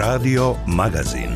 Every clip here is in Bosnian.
Radio Magazin.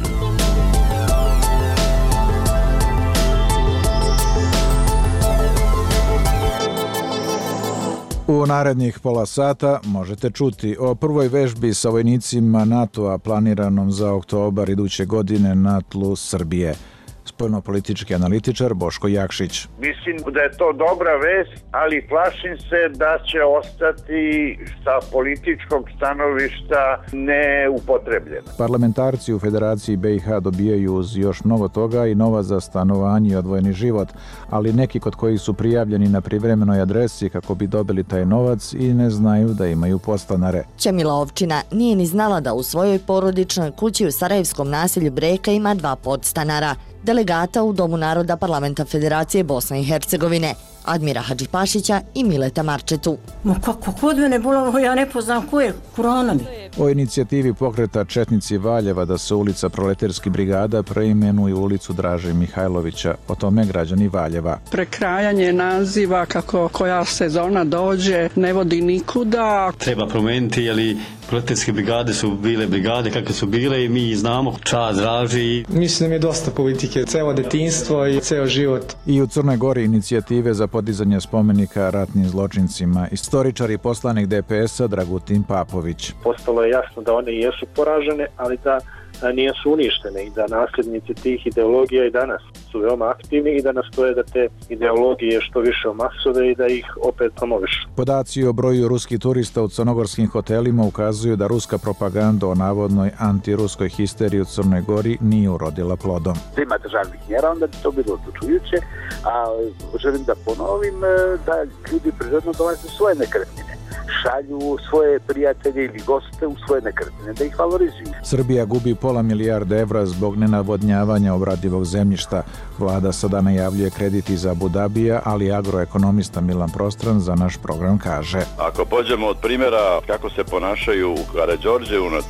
U narednih pola sata možete čuti o prvoj vežbi sa vojnicima NATO-a planiranom za oktobar iduće godine na tlu Srbije. Spoljnopolitički analitičar Boško Jakšić. Mislim da je to dobra vest, ali plašim se da će ostati sa političkog stanovišta neupotrebljena. Parlamentarci u Federaciji BiH dobijaju uz još mnogo toga i novac za stanovanje i odvojeni život, ali neki kod kojih su prijavljeni na privremenoj adresi kako bi dobili taj novac i ne znaju da imaju podstanare. Ćemila Ovčina nije ni znala da u svojoj porodičnoj kući u sarajevskom naselju Breka ima 2 podstanara. Delegata u Domu naroda Parlamenta Federacije Bosne i Hercegovine, Admira Hadžipašića i Mileta Marčetu. Ma kako kod mene bilo, ja ne poznam ko je, Kurana mi. O inicijativi pokreta Četnici Valjeva da se ulica Proleterski brigada preimenuje u ulicu Draže Mihajlovića, o tome građani Valjeva. Prekrajanje naziva kako koja sezona dođe ne vodi nikuda. Treba promijeniti, jer proleterske brigade su bile brigade kakve su bile i mi znamo čast Draži. Mislim da mi je dosta politike, celo detinjstvo i ceo život. I u Crnoj Gori inicijative za podizanje spomenika ratnim zločincima. Istoričar i poslanik DPS-a Dragutin Papović. Postalo je jasno da one jesu poražene, ali da nisu uništene i da nasljednici tih ideologija i danas su veoma aktivni i da nastoje da te ideologije što više omasove i da ih opet promovišu. Podaci o broju ruskih turista u crnogorskim hotelima ukazuju da ruska propaganda o navodnoj antiruskoj histeriji u Crnoj Gori nije urodila plodom. Ima državnih mjera, onda bi to bilo odlučujuće, a želim da ponovim da ljudi prirodno dolaze svoje nekretnine. Šalju svoje prijatelje ili goste u svoje nekretnine, da ih valorizuju. Srbija gubi pola milijarde evra zbog nenavodnjavanja obradivog zemljišta. Vlada sada najavljuje kredit iz Abu Dabija, ali agroekonomista Milan Prostran za naš program kaže. Ako pođemo od primjera kako se ponašaju u Karađorđevu na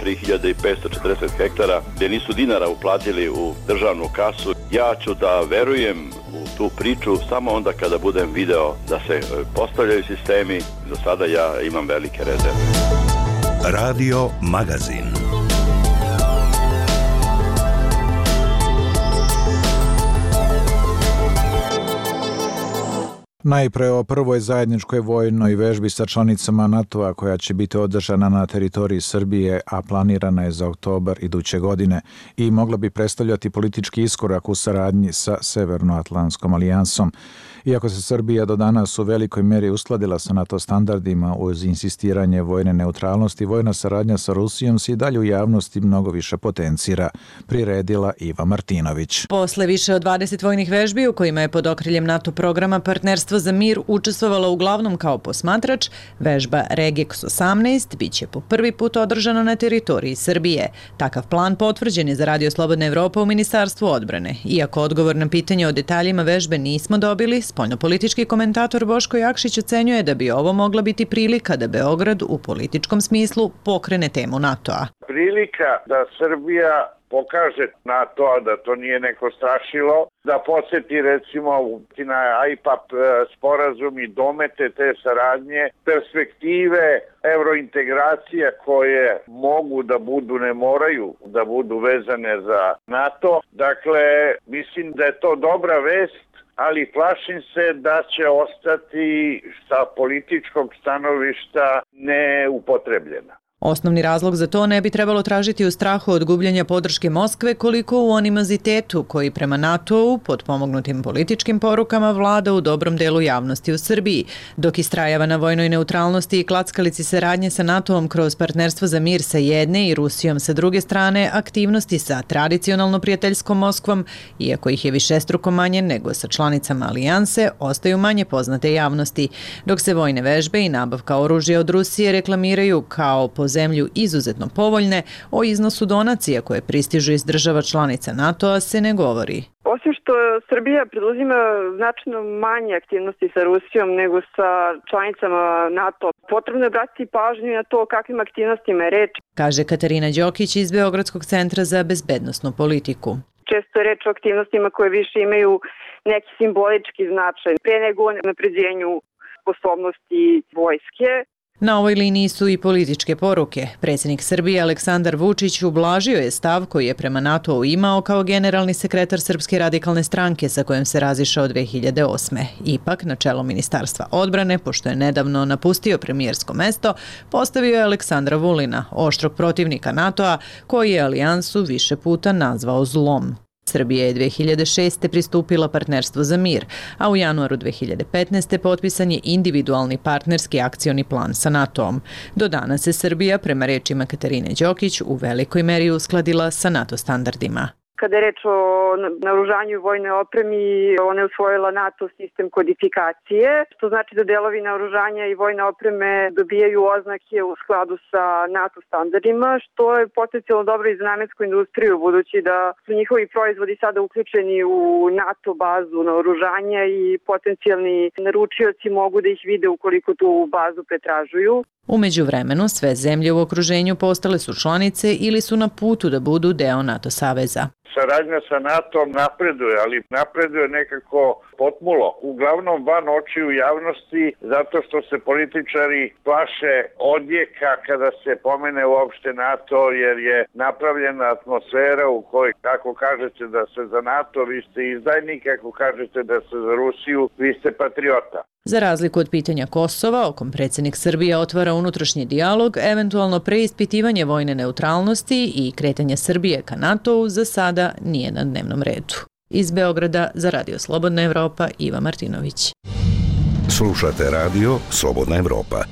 3540 hektara, gdje nisu dinara uplatili u državnu kasu, ja ću da verujem u tu priču samo onda kada budem video da se postavljaju sistemi. Za sada ja imam velike rezerve. Radio Magazin. Najpre o prvoj zajedničkoj vojnoj vežbi sa članicama NATO-a koja će biti održana na teritoriji Srbije, a planirana je za oktobar iduće godine i mogla bi predstavljati politički iskorak u saradnji sa Severnoatlantskom alijansom. Iako se Srbija do danas u velikoj meri uskladila sa NATO standardima uz insistiranje vojne neutralnosti, vojna saradnja sa Rusijom se i dalje u javnosti mnogo više potencira, priredila Iva Martinović. Posle više od 20 vojnih vežbi u kojima je pod okriljem NATO programa Partnerstvo za mir učestvovala uglavnom kao posmatrač, vežba Regex 18 biće po prvi put održana na teritoriji Srbije. Takav plan potvrđen je za Radio Slobodna Evropa u Ministarstvu odbrane. Iako odgovor na pitanje o detaljima vežbe nismo dobili, spoljnopolitički komentator Boško Jakšić ocenjuje da bi ovo mogla biti prilika da Beograd u političkom smislu pokrene temu NATO-a. Prilika da Srbija pokaže NATO-a da to nije neko strašilo, da podsjeti recimo na IPAP sporazum i domete te saradnje, perspektive eurointegracija koje mogu da budu, ne moraju da budu vezane za NATO. Dakle, mislim da je to dobra vest, ali plašim se da će ostati sa političkog stanovišta neupotrebljena. Osnovni razlog za to ne bi trebalo tražiti u strahu od gubljenja podrške Moskve koliko u animozitetu koji prema NATO-u pod pomognutim političkim porukama vlada u dobrom delu javnosti u Srbiji, dok istrajava na vojnoj neutralnosti i klackalici saradnje sa NATO-om kroz Partnerstvo za mir sa jedne i Rusijom sa druge strane, aktivnosti sa tradicionalno prijateljskom Moskvom, iako ih je višestruko manje nego sa članicama alijanse, ostaju manje poznate javnosti, dok se vojne vežbe i nabavka oružja od Rusije reklamiraju kao po zemlju izuzetno povoljne, o iznosu donacija koje pristižu iz država članica NATO-a se ne govori. Osim što Srbija preduzima značajno manje aktivnosti sa Rusijom nego sa članicama NATO, potrebno je obratiti pažnju na to o kakvim aktivnostima je reč, kaže Katarina Đokić iz Beogradskog centra za bezbednosnu politiku. Često je reč o aktivnostima koje više imaju neki simbolički značaj, pre nego o napređenju sposobnosti vojske. Na ovoj liniji su i političke poruke. Predsjednik Srbije Aleksandar Vučić ublažio je stav koji je prema NATO-u imao kao generalni sekretar Srpske radikalne stranke sa kojom se razišao 2008. Ipak, na čelo Ministarstva odbrane, pošto je nedavno napustio premijersko mesto, postavio je Aleksandra Vulina, oštrog protivnika NATO-a, koji je alijansu više puta nazvao zlom. Srbija je 2006. pristupila partnerstvu za mir, a u januaru 2015. potpisan je individualni partnerski akcioni plan sa NATO-om. Do danas se Srbija, prema rečima Katarine Đokić, u velikoj meri uskladila sa NATO standardima. Kada je reč o naoružanju i vojnoj opremi, ona je usvojila NATO sistem kodifikacije, što znači da delovi naoružanja i vojne opreme dobijaju oznake u skladu sa NATO standardima, što je potencijalno dobro i za namensku industriju, budući da su njihovi proizvodi sada uključeni u NATO bazu naoružanja i potencijalni naručioci mogu da ih vide ukoliko tu bazu pretražuju. U međuvremenu, sve zemlje u okruženju postale su članice ili su na putu da budu deo NATO saveza. Saradnja sa NATO-om napreduje, ali napreduje nekako potmulo. Uglavnom van očiju javnosti, zato što se političari plaše odjeka kada se pomene uopšte NATO, jer je napravljena atmosfera u kojoj, ako kažete da ste za NATO, vi ste izdajnik, ako kažete da ste za Rusiju, vi ste patriota. Za razliku od pitanja Kosova, o kom predsjednik Srbije otvara unutrašnji dijalog, eventualno preispitivanje vojne neutralnosti i kretanje Srbije ka NATO-u za sada nije na dnevnom redu. Iz Beograda za Radio Slobodna Evropa, Iva Martinović. Slušate radio Slobodna Evropa.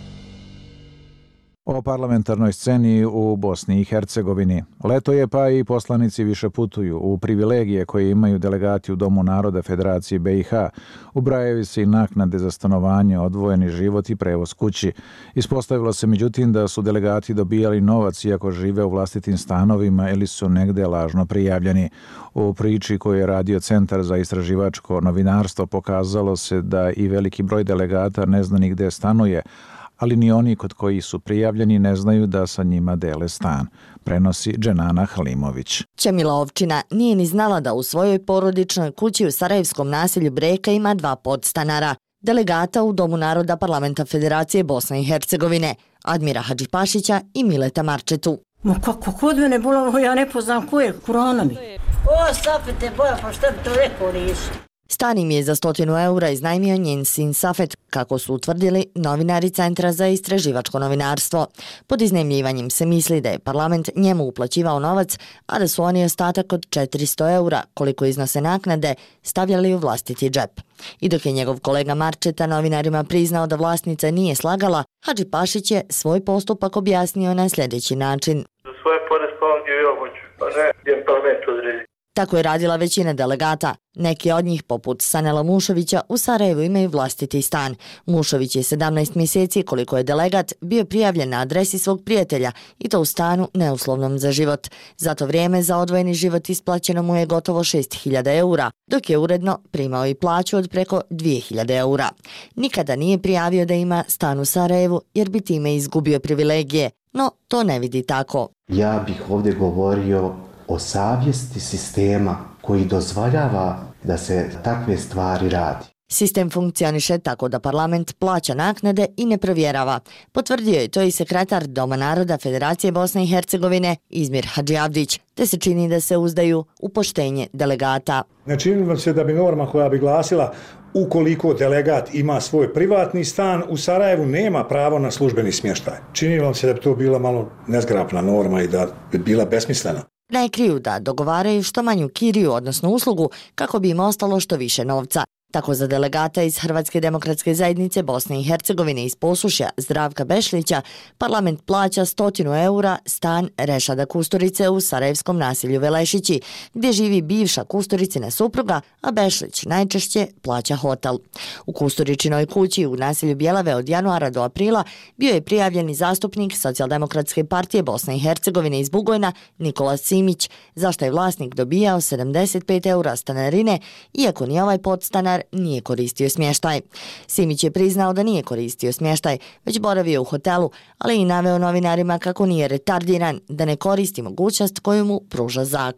O parlamentarnoj sceni u Bosni i Hercegovini. Leto je, pa i poslanici više putuju. U privilegije koje imaju delegati u Domu naroda Federacije BiH ubrajaju se i naknade za stanovanje, odvojeni život i prevoz kući. Ispostavilo se međutim da su delegati dobijali novac iako žive u vlastitim stanovima ili su negde lažno prijavljeni. U priči koju je radio Centar za istraživačko novinarstvo pokazalo se da i veliki broj delegata ne zna ni gde stanuje, ali ni oni kod koji su prijavljeni ne znaju da sa njima dele stan, prenosi Dženana Halimović. Ćemila Ovčina nije ni znala da u svojoj porodičnoj kući u sarajevskom naselju Breka ima 2 podstanara, delegata u Domu naroda Parlamenta Federacije Bosne i Hercegovine, Admira Hadžipašića i Mileta Marčetu. Ma kako kod mene bilo, ja ne poznam ko je, Kur'ana mi. O, Safete, boja, pa šta bi to rekao riješi? Stan im je za 100 eura iznajmio njen sin Safet, kako su utvrdili novinari Centra za istraživačko novinarstvo. Pod iznajmljivanjem se misli da je parlament njemu uplaćivao novac, a da su oni ostatak od 400 eura, koliko iznose naknade, stavljali u vlastiti džep. I dok je njegov kolega Marčeta novinarima priznao da vlasnica nije slagala, Hadžipašić je svoj postupak objasnio na sljedeći način. Za svoje pore spavam gdje ja hoću, pa ne, gdje parlament odredi. Tako je radila većina delegata. Neki od njih, poput Sanela Mušovića, u Sarajevu imaju vlastiti stan. Mušović je 17 mjeseci, koliko je delegat, bio prijavljen na adresi svog prijatelja i to u stanu neuslovnom za život. Za to vrijeme za odvojeni život isplaćeno mu je gotovo 6.000 eura, dok je uredno primao i plaću od preko 2.000 eura. Nikada nije prijavio da ima stan u Sarajevu jer bi time izgubio privilegije, no to ne vidi tako. Ja bih ovdje govorio o savjesti sistema koji dozvoljava da se takve stvari radi. Sistem funkcioniše tako da parlament plaća naknade i ne provjerava. Potvrdio je to i sekretar Doma naroda Federacije Bosne i Hercegovine Izmir Hadžiavdić, te se čini da se uzdaju u poštenje delegata. Ne čini vam se da bi norma koja bi glasila ukoliko delegat ima svoj privatni stan u Sarajevu nema pravo na službeni smještaj. Čini vam se da bi to bila malo nezgrapna norma i da bi bila besmislena. Ne kriju da dogovaraju što manju kiriju, odnosno uslugu, kako bi im ostalo što više novca. Tako za delegata iz Hrvatske demokratske zajednice Bosne i Hercegovine iz Posušja Zdravka Bešlića parlament plaća 100 eura stan Rešada Kusturice u sarajevskom naselju Velešići, gdje živi bivša Kusturicina supruga, a Bešlić najčešće plaća hotel. U Kusturičinoj kući u naselju Bjelave od januara do aprila bio je prijavljeni zastupnik Socijaldemokratske partije Bosne i Hercegovine iz Bugojna Nikola Simić, zašto je vlasnik dobijao 75 eura stanarine, iako ni ovaj podstanar nije koristio smještaj. Simić je priznao da nije koristio smještaj, već boravio u hotelu, ali i naveo novinarima kako nije retardiran, da ne koristi mogućnost koju mu pruža zakon.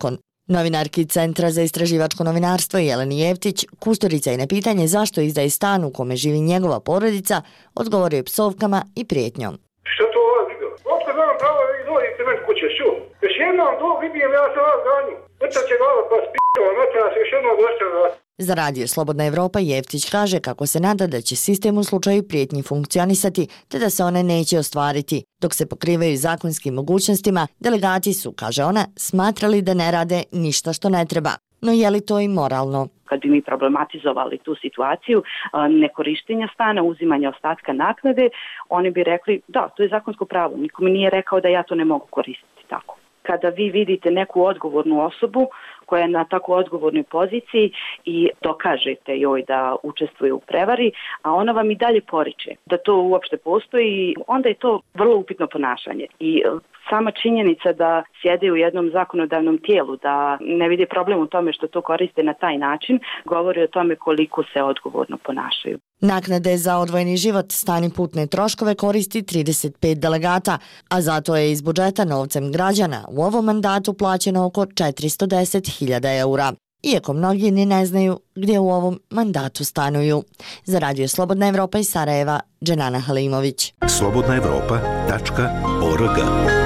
Novinarki Centra za istraživačko novinarstvo Jeleni Jevtić, kustorica je na pitanje zašto izdaje stan u kome živi njegova porodica, odgovorio je psovkama i prijetnjom. Što to vas vidio? Otko znam pravo da vi dođete meni kuće, što? Još jednom vidim, ja sam vas ganju. Vrtat će glava pa s***ova, noćena se još jednom došće na vas. Za radio Slobodna Evropa Jevtić kaže kako se nada da će sistem u slučaju prijetnji funkcionisati te da se one neće ostvariti. Dok se pokrivaju zakonskim mogućnostima, delegati su, kaže ona, smatrali da ne rade ništa što ne treba. No je li to i moralno? Kad bi mi problematizovali tu situaciju nekorištenja stana, uzimanja ostatka naknade, oni bi rekli da, to je zakonsko pravo. Niko mi nije rekao da ja to ne mogu koristiti tako. Kada vi vidite neku odgovornu osobu koja je na tako odgovornoj poziciji i dokažete joj da učestvuje u prevari, a ona vam i dalje poriče da to uopšte postoji, onda je to vrlo upitno ponašanje. I sama činjenica da sjede u jednom zakonodavnom tijelu, da ne vidi problem u tome što to koriste na taj način, govori o tome koliko se odgovorno ponašaju. Naknade za odvojeni život, stan i putne troškove koristi 35 delegata, a zato je iz budžeta novcem građana u ovom mandatu plaćeno oko 410.000 eura. Iako mnogi ni ne znaju gdje u ovom mandatu stanuju. Za radio Slobodna Evropa iz Sarajeva, Dženana Halimović. slobodnaevropa.org.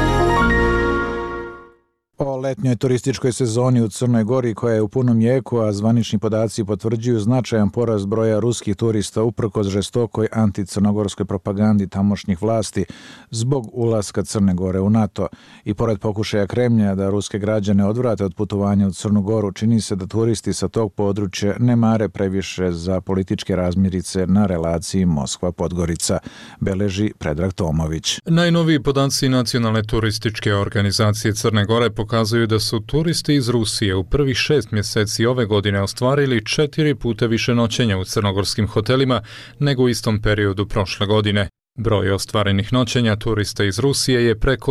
O letnjoj turističkoj sezoni u Crnoj Gori koja je u punom jeku, a zvanični podaci potvrđuju značajan porast broja ruskih turista uprkos žestokoj anticrnogorskoj propagandi tamošnjih vlasti zbog ulaska Crne Gore u NATO. I pored pokušaja Kremlja da ruske građane odvrate od putovanja u Crnu Goru, čini se da turisti sa tog područja ne mare previše za političke razmirice na relaciji Moskva-Podgorica, beleži Predrag Tomović. Najnoviji podaci Nacionalne turističke organizacije Crne Gore pokazuju da su turisti iz Rusije u prvih 6 mjeseci ove godine ostvarili 4 puta više noćenja u crnogorskim hotelima nego u istom periodu prošle godine. Broj ostvarenih noćenja turista iz Rusije je preko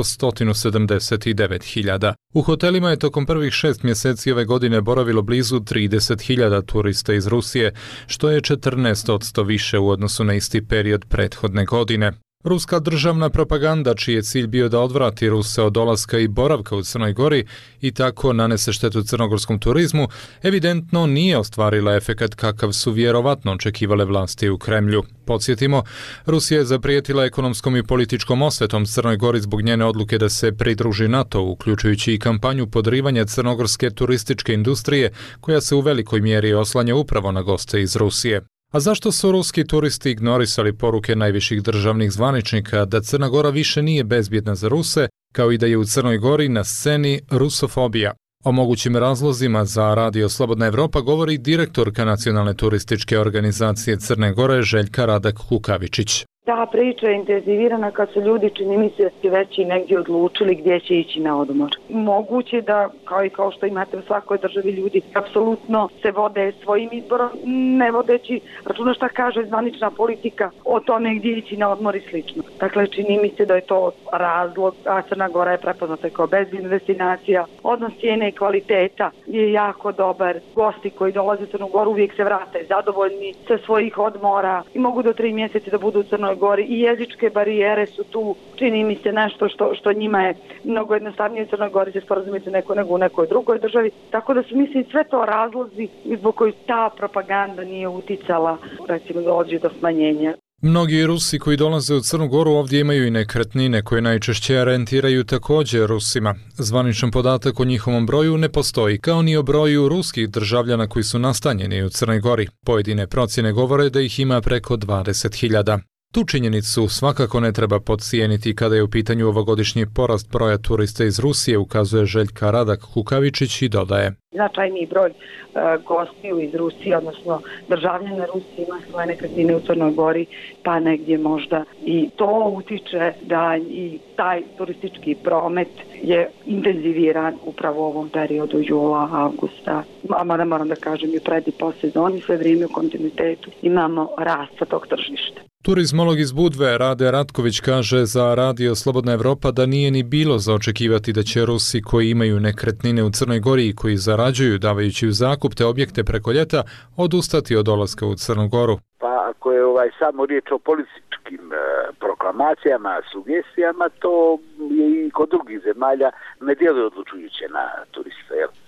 179.000. U hotelima je tokom prvih 6 mjeseci ove godine boravilo blizu 30.000 turista iz Rusije, što je 14% više u odnosu na isti period prethodne godine. Ruska državna propaganda, čiji je cilj bio da odvrati Ruse od dolaska i boravka u Crnoj Gori i tako nanese štetu crnogorskom turizmu, evidentno nije ostvarila efekat kakav su vjerovatno očekivale vlasti u Kremlju. Podsjetimo, Rusija je zaprijetila ekonomskom i političkom osvetom Crnoj Gori zbog njene odluke da se pridruži NATO, uključujući i kampanju podrivanja crnogorske turističke industrije, koja se u velikoj mjeri oslanja upravo na goste iz Rusije. A zašto su ruski turisti ignorisali poruke najviših državnih zvaničnika da Crna Gora više nije bezbjedna za Ruse, kao i da je u Crnoj Gori na sceni rusofobija? O mogućim razlozima za radio Slobodna Evropa govori direktorka Nacionalne turističke organizacije Crne Gore Željka Radak-Kukavičić. Ta priča je intenzivirana kad su ljudi, čini mi se, već i negdje odlučili gdje će ići na odmor. Moguće da, kao što imate u svakoj državi, ljudi apsolutno se vode svojim izborom, ne vodeći računa šta kaže zvanična politika o tome gdje ići na odmor i slično. Dakle, čini mi se da je to razlog, a Crna Gora je prepoznata kao bezbjedna destinacija. Odnos cijene i kvaliteta je jako dobar. Gosti koji dolaze u Crnu Goru uvijek se vrate zadovoljni sa svojih odmora i mogu do 3 mjeseca da budu u Crnoj Gori i jezičke barijere su tu, čini mi se nešto što njima je mnogo jednostavnije u Crnoj Gori se sporazumiti nego u nekoj drugoj državi. Tako da su, mislim, sve to razlozi zbog koji ta propaganda nije uticala, recimo, dođe do smanjenja. Mnogi Rusi koji dolaze u Crnu Goru ovdje imaju i nekretnine koje najčešće rentiraju također Rusima. Zvaničan podatak o njihovom broju ne postoji, kao ni o broju ruskih državljana koji su nastanjeni u Crnoj Gori. Pojedine procjene govore da ih ima preko 20.000. Tu činjenicu svakako ne treba podcijeniti kada je u pitanju ovogodišnji porast broja turista iz Rusije, ukazuje Željka Radak-Kukavičić i dodaje. Značajniji broj gostiju iz Rusije, odnosno državljana Rusije ima svoje nekretnine u Crnoj Gori, pa negdje možda i to utiče da i taj turistički promet je intenziviran upravo u ovom periodu jula, avgusta. Mada moram da kažem i pred i po sezoni, sve vrijeme u kontinuitetu imamo rast tog tržišta. Turizmolog iz Budve Rade Ratković kaže za radio Slobodna Evropa da nije ni bilo za očekivati da će Rusi koji imaju nekretnine u Crnoj Gori i koji zarađuju davajući u zakup te objekte preko ljeta odustati od dolaska u Crnu Goru. Pa ako je samo riječ o političkim proklamacijama, sugestijama, to je i kod drugih zemalja ne djeluje odlučujuće na turiste.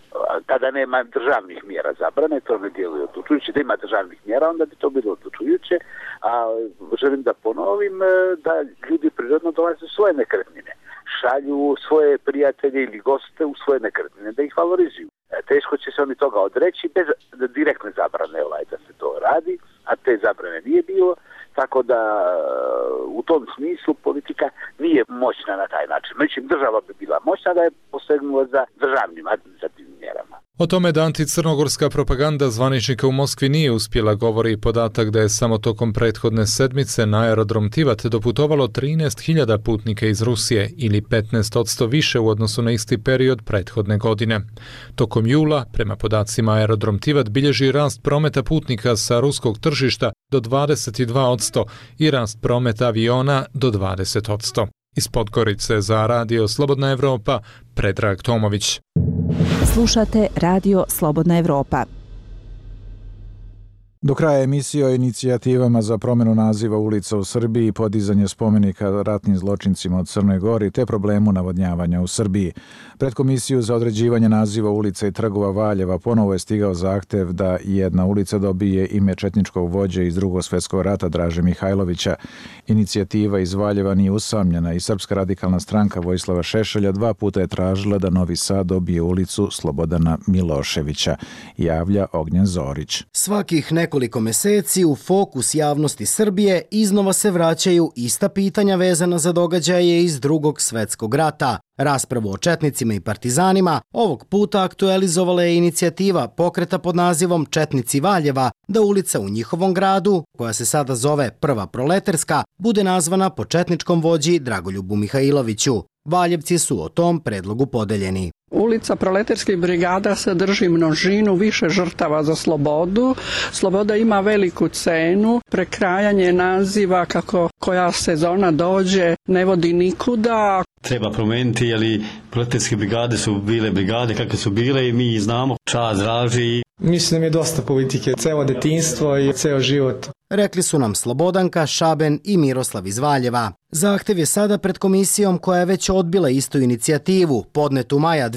Kada nema državnih mjera zabrane, to ne djeluje odlučujuće. Da ima državnih mjera, onda bi to bilo odlučujuće. A želim da ponovim da ljudi prirodno dolaze u svoje nekretnine. Šalju svoje prijatelje ili goste u svoje nekretnine da ih valorizuju. Teško će se oni toga odreći bez direktne zabrane da se to radi, a te zabrane nije bilo. Tako da u tom smislu politika nije moćna na taj način. Međutim, država bi bila moćna da je posegnula za državnim administrativnim mjerama. O tome da anticrnogorska propaganda zvaničnika u Moskvi nije uspjela govori i podatak da je samo tokom prethodne sedmice na aerodrom Tivat doputovalo 13.000 putnika iz Rusije ili 15% više u odnosu na isti period prethodne godine. Tokom jula, prema podacima aerodrom Tivat bilježi rast prometa putnika sa ruskog tržišta do 22% i rast prometa aviona do 20%. Iz Podgorice za Radio Slobodna Evropa, Predrag Tomović. Slušate Radio Slobodna Evropa. Do kraja emisije o inicijativama za promjenu naziva ulica u Srbiji i podizanje spomenika ratnim zločincima u Crnoj Gori te problemu navodnjavanja u Srbiji. Pred Komisiju za određivanje naziva ulica i trgova Valjeva ponovo je stigao zahtev da jedna ulica dobije ime četničkog vođe iz Drugog svjetskog rata Draže Mihajlovića. Inicijativa iz Valjeva nije usamljena i Srpska radikalna stranka Vojislava Šešelja 2 puta je tražila da Novi Sad dobije ulicu Slobodana Miloševića, javlja Ognjen Zorić. Svakih nekoliko meseci u fokus javnosti Srbije iznova se vraćaju ista pitanja vezana za događaje iz Drugog svjetskog rata. Raspravu o četnicima i partizanima ovog puta aktualizovala je inicijativa pokreta pod nazivom Četnici Valjeva da ulica u njihovom gradu, koja se sada zove Prva Proleterska, bude nazvana po četničkom vođi Dragoljubu Mihajloviću. Valjevci su o tom predlogu podeljeni. Ulica Proleterskih brigada sadrži množinu više žrtava za slobodu. Sloboda ima veliku cenu. Prekrajanje naziva kako koja sezona dođe ne vodi nikuda. Treba promijeniti, jer proleterske brigade su bile brigade kakve su bile i mi znamo. Čast Draži. Mislim da mi je dosta politike, celo detinjstvo i ceo život. Rekli su nam Slobodanka, Šaben i Miroslav iz Valjeva. Zahtev je sada pred komisijom koja je već odbila istu inicijativu, podnetu maja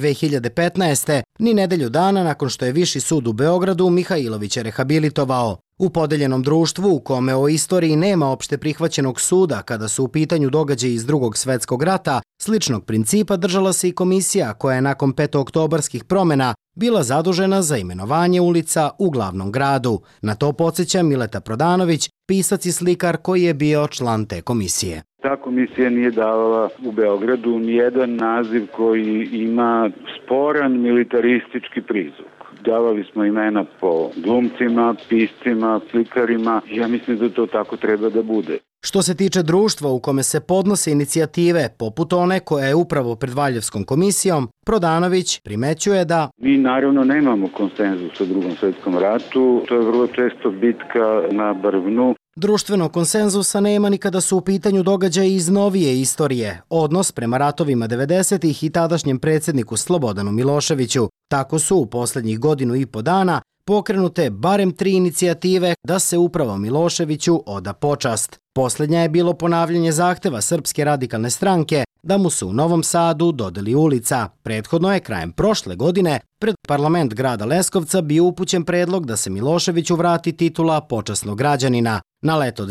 2015. ni nedelju dana nakon što je Viši sud u Beogradu Mihajlovića rehabilitovao. U podeljenom društvu u kome o istoriji nema opšte prihvaćenog suda kada su u pitanju događaji iz Drugog svjetskog rata, sličnog principa držala se i komisija koja je nakon petooktobarskih promjena bila zadužena za imenovanje ulica u glavnom gradu. Na to podsjeća Mileta Prodanović, pisac i slikar koji je bio član te komisije. Ta komisija nije davala u Beogradu nijedan naziv koji ima sporan militaristički prizvuk. Davali smo imena po glumcima, piscima, slikarima. Ja mislim da to tako treba da bude. Što se tiče društva u kome se podnose inicijative, poput one koja je upravo pred Valjevskom komisijom, Prodanović primećuje da mi naravno nemamo konsenzus u Drugom svjetskom ratu. To je vrlo često bitka na brvnu. Društvenog konsenzusa nema ni kada su u pitanju događaji iz novije istorije, odnos prema ratovima 90-ih i tadašnjem predsjedniku Slobodanu Miloševiću. Tako su u posljednjih 1,5 dana pokrenute barem 3 inicijative da se upravo Miloševiću oda počast. Posljednja je bilo ponavljanje zahteva Srpske radikalne stranke da mu se u Novom Sadu dodeli ulica. Prethodno je krajem prošle godine pred parlament grada Leskovca bio upućen predlog da se Miloševiću vrati titula počasnog građanina. Na leto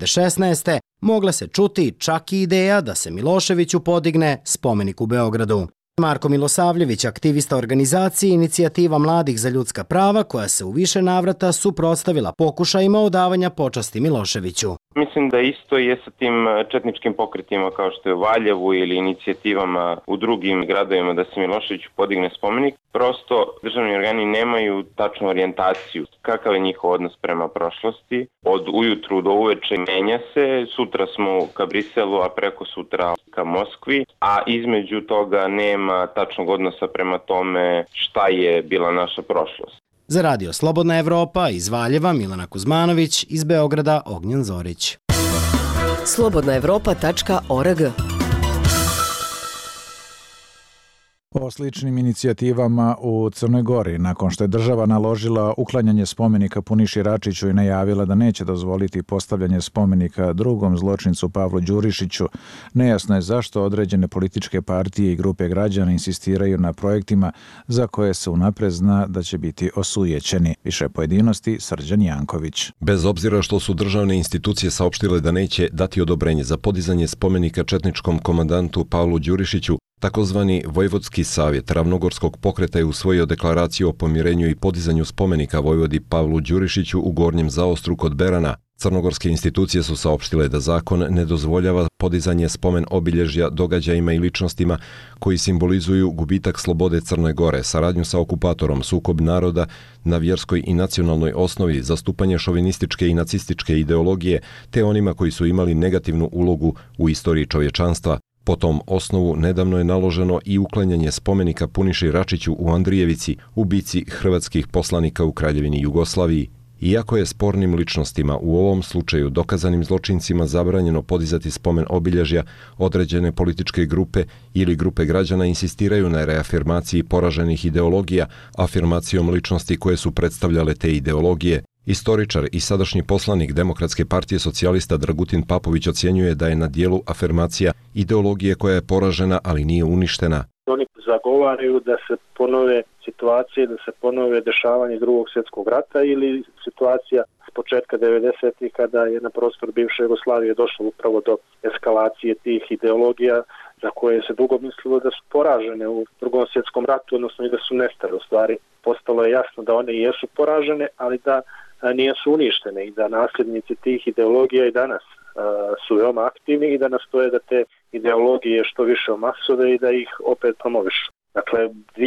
2016. mogla se čuti čak i ideja da se Miloševiću podigne spomenik u Beogradu. Marko Milosavljević, aktivista organizacije Inicijativa mladih za ljudska prava, koja se u više navrata suprotstavila pokušajima odavanja počasti Miloševiću. Mislim da isto je sa tim četničkim pokretima kao što je u Valjevu ili inicijativama u drugim gradovima da se Miloševiću podigne spomenik. Prosto državni organi nemaju tačnu orijentaciju. Kakav je njihov odnos prema prošlosti? Od ujutru do uveče menja se. Sutra smo ka Briselu, a preko sutra ka Moskvi. A između toga nema tačnog odnosa prema tome šta je bila naša prošlost. Za Radio Slobodna Evropa iz Valjeva Milana Kuzmanović, iz Beograda Ognjen Zorić. slobodnaevropa.org O sličnim inicijativama u Crnoj Gori, nakon što je država naložila uklanjanje spomenika Puniši Račiću i najavila da neće dozvoliti postavljanje spomenika drugom zločincu Pavlu Đurišiću, nejasno je zašto određene političke partije i grupe građana insistiraju na projektima za koje se unapred zna da će biti osujećeni. Više pojedinosti Srđan Janković. Bez obzira što su državne institucije saopštile da neće dati odobrenje za podizanje spomenika četničkom komandantu Pavlu Đurišiću, takozvani Vojvodski savjet Ravnogorskog pokreta je usvojio deklaraciju o pomirenju i podizanju spomenika vojvodi Pavlu Đurišiću u Gornjem Zaostru kod Berana. Crnogorske institucije su saopštile da zakon ne dozvoljava podizanje spomen obilježja događajima i ličnostima koji simbolizuju gubitak slobode Crne Gore, saradnju sa okupatorom, sukob naroda na vjerskoj i nacionalnoj osnovi, zastupanje šovinističke i nacističke ideologije, te onima koji su imali negativnu ulogu u istoriji čovječanstva. Po tom osnovu nedavno je naloženo i uklanjanje spomenika Puniši Račiću u Andrijevici, ubici hrvatskih poslanika u Kraljevini Jugoslaviji. Iako je spornim ličnostima, u ovom slučaju dokazanim zločincima, zabranjeno podizati spomen obilježja, određene političke grupe ili grupe građana insistiraju na reafirmaciji poraženih ideologija, afirmacijom ličnosti koje su predstavljale te ideologije. Istoričar i sadašnji poslanik Demokratske partije socijalista Dragutin Papović ocjenjuje da je na dijelu afirmacija ideologije koja je poražena, ali nije uništena. Oni zagovaraju da se ponove situacije, da se ponove dešavanje Drugog svjetskog rata ili situacija s početka 90-ih kada je na prostor bivše Jugoslavije došlo upravo do eskalacije tih ideologija za koje se dugo mislilo da su poražene u Drugom svjetskom ratu, odnosno i da su nestale. U stvari postalo je jasno da one jesu poražene, ali da nisu uništene i da nasljednici tih ideologija i danas su veoma aktivni i da nastoje da te ideologije što više omasove i da ih opet promovišu. Dakle,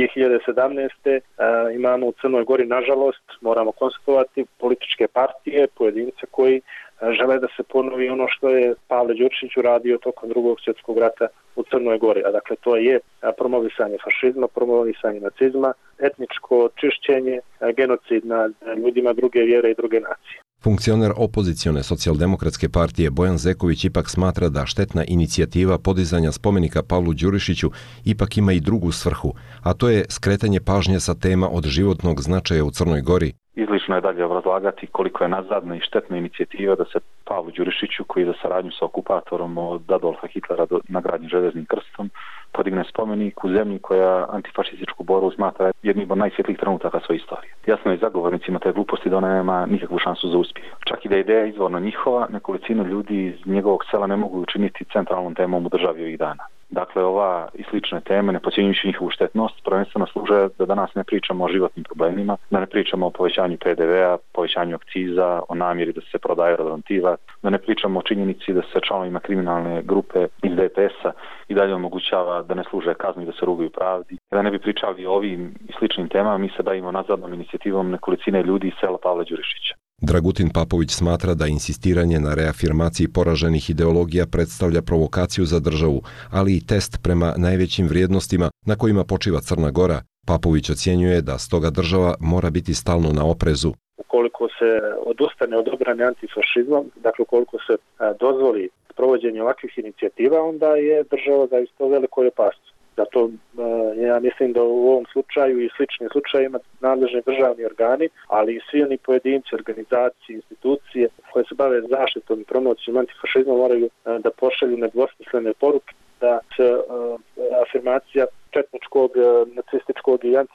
2017. Imamo u Crnoj Gori, nažalost, moramo konstatovati, političke partije, pojedince koji žele da se ponovi ono što je Pavle Đurišić uradio tokom Drugog svjetskog rata u Crnoj Gori. A dakle, to je promovisanje fašizma, promovisanje nacizma, etničko čišćenje, genocid nad ljudima druge vjere i druge nacije. Funkcioner opozicione socijaldemokratske partije Bojan Zeković ipak smatra da štetna inicijativa podizanja spomenika Pavlu Đurišiću ipak ima i drugu svrhu, a to je skretanje pažnje sa tema od životnog značaja u Crnoj Gori. Izlično je dalje obrazlagati koliko je nazadna i štetna inicijativa da se Pavlu Đurišiću, koji za saradnju sa okupatorom od Adolfa Hitlera nagradi železnim krstom, podigne spomenik u zemlji koja antifašističku borbu smatra jednim od najsvjetlijih trenutaka svoje istorije. Jasno je zagovornicima te gluposti da ona nema nikakvu šansu za uspjeh. Čak i da je ideja izvorno njihova, nekolicinu ljudi iz njegovog sela ne mogu učiniti centralnom temom u državi ovih dana. Dakle, ova i slične teme, ne podcjenjujući njihovu štetnost, prvenstveno služe da danas ne pričamo o životnim problemima, da ne pričamo o povećanju PDV-a, povećanju akciza, o namjeri da se prodaje rodantiva, da ne pričamo o činjenici da se članovima kriminalne grupe iz DPS-a i dalje omogućava da ne služe kazni, da se rugaju pravdi. Da ne bi pričali o ovim i sličnim temama, mi se dajemo nazadnom inicijativom nekolicine ljudi iz sela Pavla Đurišića. Dragutin Papović smatra da insistiranje na reafirmaciji poraženih ideologija predstavlja provokaciju za državu, ali i test prema najvećim vrijednostima na kojima počiva Crna Gora. Papović ocjenjuje da stoga država mora biti stalno na oprezu. Ukoliko se odustane od obrane antifašizmom, dakle ukoliko se dozvoli provođenje ovakvih inicijativa, onda je država zaista u velikoj opasnosti. Zato ja mislim da u ovom slučaju i sličnim slučajima nadležni državni organi, ali i svi oni pojedinci, organizacije, institucije koje se bave zaštitom i promocijom antifašizma moraju da pošalju nedvosmislene poruke da se afirmacija četničkog, nacističkog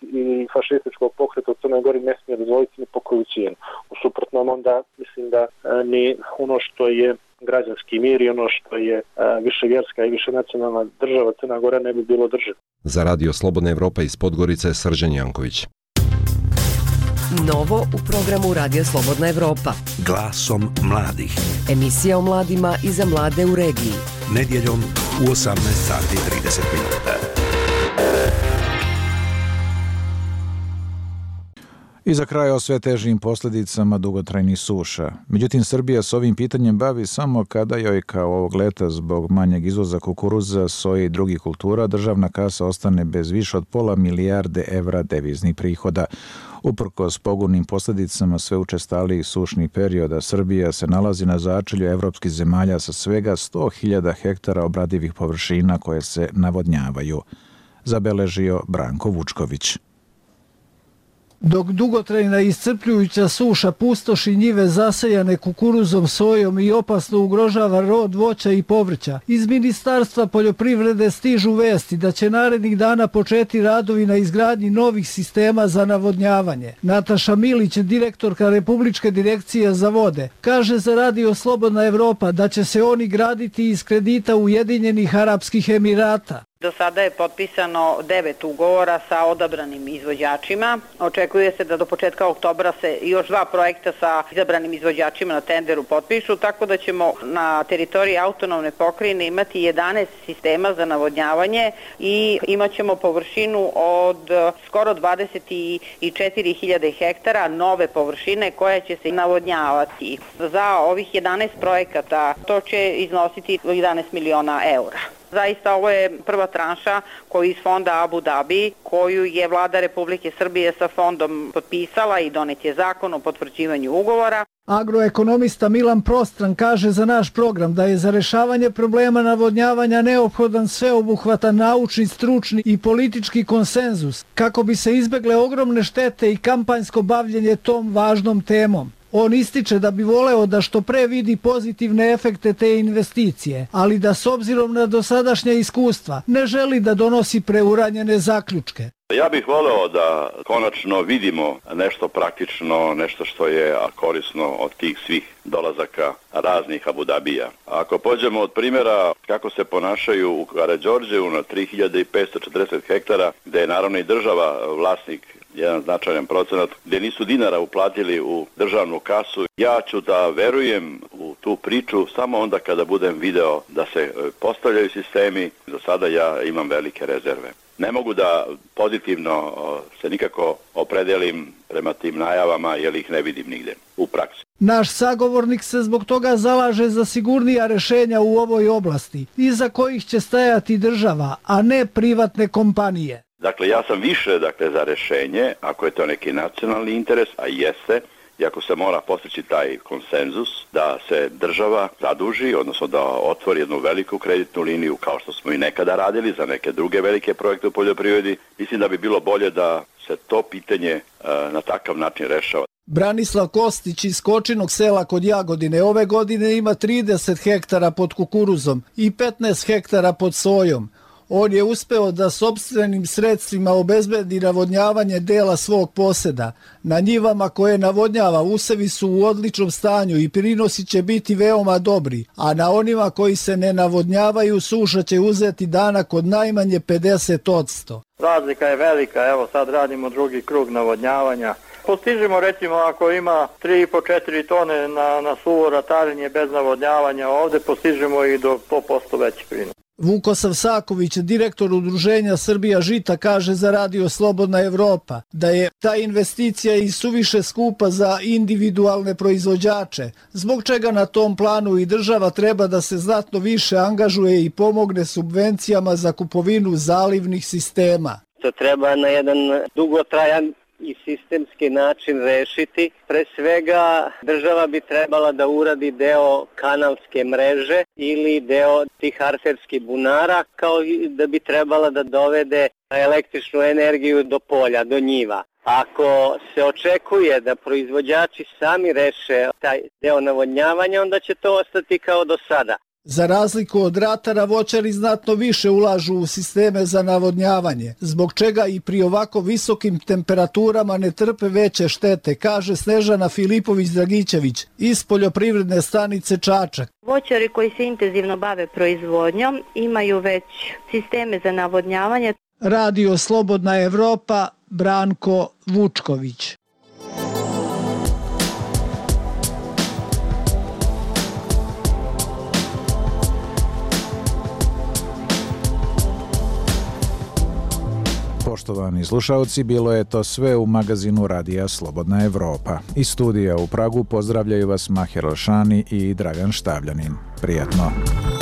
i fašističkog pokreta u Crnoj Gori ne smije dozvoliti ni po koju cijenu. U suprotnom onda mislim da ni ono što je građanski mir i ono što je više vjerska i više nacionalna država Crna Gora ne bi bilo država. Za Radio Slobodna Evropa iz Podgorice, Srđan Janković. Novo u programu Radio Slobodna Evropa. Glasom mladih. Emisija o mladima i za mlade u regiji. Nedjeljom u 18:30. I za kraj o sve težim posljedicama dugotrajnih suša. Međutim, Srbija s ovim pitanjem bavi samo kada joj kao ovog leta zbog manjeg izvoza kukuruza, soje i drugih kultura državna kasa ostane bez više od pola milijarde evra deviznih prihoda. Uprkos pogubnim posljedicama sve učestalijih sušnih perioda, Srbija se nalazi na začelju evropskih zemalja sa svega 100.000 hektara obradivih površina koje se navodnjavaju. zabeležio Branko Vučković. Dok dugotrajna i iscrpljujuća suša pustoši njive zasejane kukuruzom, sojom i opasno ugrožava rod voća i povrća, iz Ministarstva poljoprivrede stižu vesti da će narednih dana početi radovi na izgradnji novih sistema za navodnjavanje. Nataša Milić, direktorka Republičke direkcije za vode, kaže za Radio Slobodna Evropa da će se oni graditi iz kredita Ujedinjenih Arapskih Emirata. Do sada je potpisano 9 ugovora sa odabranim izvođačima. Očekuje se da do početka oktobra se još 2 projekta sa izabranim izvođačima na tenderu potpišu, tako da ćemo na teritoriji autonomne pokrajine imati 11 sistema za navodnjavanje i imat ćemo površinu od skoro 24.000 hektara nove površine koje će se navodnjavati. Za ovih 11 projekata to će iznositi 11 miliona eura. Zaista ovo je prva tranša koju iz fonda Abu Dhabi, koju je vlada Republike Srbije sa fondom potpisala i donet je zakon o potvrđivanju ugovora. Agroekonomista Milan Prostran kaže za naš program da je za rešavanje problema navodnjavanja neophodan sveobuhvatan naučni, stručni i politički konsenzus kako bi se izbegle ogromne štete i kampanjsko bavljenje tom važnom temom. On ističe da bi voleo da što pre vidi pozitivne efekte te investicije, ali da s obzirom na dosadašnja iskustva ne želi da donosi preuranjene zaključke. Ja bih voleo da konačno vidimo nešto praktično, nešto što je korisno od tih svih dolazaka raznih Abu Dhabija. Ako pođemo od primjera kako se ponašaju u Karađorđevu na 3540 hektara, gde je naravno i država vlasnik jedan značajan procenat, gdje nisu dinara uplatili u državnu kasu. Ja ću da verujem u tu priču samo onda kada budem video da se postavljaju sistemi. Do sada ja imam velike rezerve. Ne mogu da pozitivno se nikako opredelim prema tim najavama jer ih ne vidim nigde u praksi. Naš sagovornik se zbog toga zalaže za sigurnija rešenja u ovoj oblasti, iza kojih će stajati država, a ne privatne kompanije. Dakle, ja sam više za rešenje, ako je to neki nacionalni interes, a jeste, i ako se mora postići taj konsenzus da se država zaduži, odnosno da otvori jednu veliku kreditnu liniju kao što smo i nekada radili za neke druge velike projekte u poljoprivredi, mislim da bi bilo bolje da se to pitanje na takav način rešava. Branislav Kostić iz Kočinog sela kod Jagodine ove godine ima 30 hektara pod kukuruzom i 15 hektara pod sojom. On je uspeo da sopstvenim sredstvima obezbedi navodnjavanje dela svog poseda. Na njivama koje navodnjava usevi su u odličnom stanju i prinosi će biti veoma dobri, a na onima koji se ne navodnjavaju suša će uzeti danak od najmanje 50%. Razlika je velika, evo sad radimo drugi krug navodnjavanja. Postižemo recimo ako ima 3,5-4 tone na suvo ratarenje bez navodnjavanja, ovde postižemo i do 100% veći prinos. Vukosav Saković, direktor udruženja Srbija žita, kaže za Radio Slobodna Evropa da je ta investicija i suviše skupa za individualne proizvođače, zbog čega na tom planu i država treba da se znatno više angažuje i pomogne subvencijama za kupovinu zalivnih sistema. To treba na jedan dugotrajan i sistemski način rešiti. Pre svega država bi trebala da uradi deo kanalske mreže ili deo tih arterskih bunara, kao i da bi trebala da dovede električnu energiju do polja, do njiva. Ako se očekuje da proizvođači sami reše taj deo navodnjavanja, onda će to ostati kao do sada. Za razliku od ratara, voćari znatno više ulažu u sisteme za navodnjavanje, zbog čega i pri ovako visokim temperaturama ne trpe veće štete, kaže Snežana Filipović-Dragićević iz poljoprivredne stanice Čačak. Voćari koji se intenzivno bave proizvodnjom imaju već sisteme za navodnjavanje. Radio Slobodna Evropa, Branko Vučković. Poštovani slušalci, bilo je to sve u magazinu Radija Slobodna Evropa. Iz studija u Pragu pozdravljaju vas Maher Alšani i Dragan Štavljanin. Prijatno!